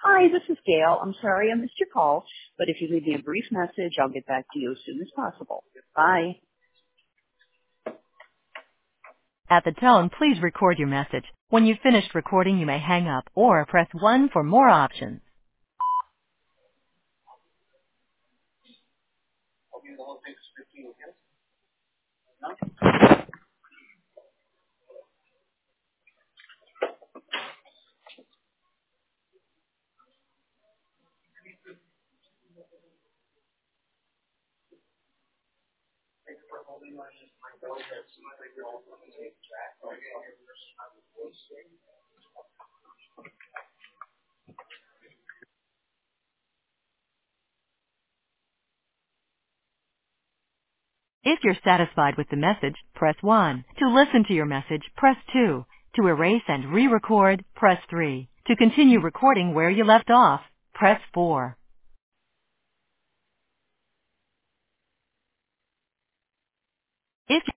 Hi, this is Gail. I'm sorry I missed your call, but if you leave me a brief message, I'll get back to you as soon as possible. Bye. At the tone, please record your message. When you've finished recording, you may hang up or press 1 for more options. If you're satisfied with the message, press 1. To listen to your message, press 2. To erase and re-record, press 3. To continue recording where you left off, press 4. If